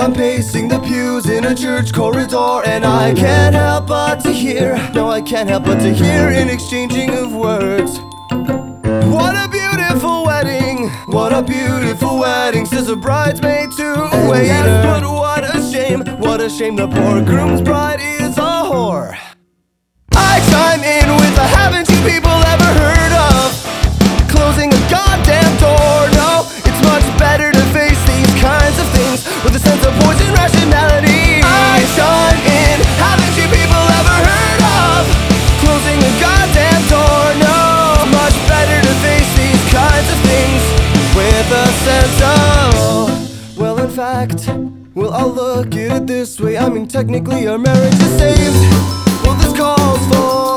I'm pacing the pews in a church corridor, and I can't help but to hear, no, I can't help but to hear an exchanging of words. What a beautiful wedding, what a beautiful wedding, says a bridesmaid to a waiter. Yes, but what a shame the poor groom's bride is a whore. I chime in with a haven't you people ever heard of closing a goddamn door? No, it's much better to face these kinds of things with a sense of poison rationality. I chime in, haven't you people ever heard of closing a goddamn door? No, much better to face these kinds of things with a sense of, well, in fact, well, I'll look at it this way. I mean, technically our marriage is saved. Well, this calls for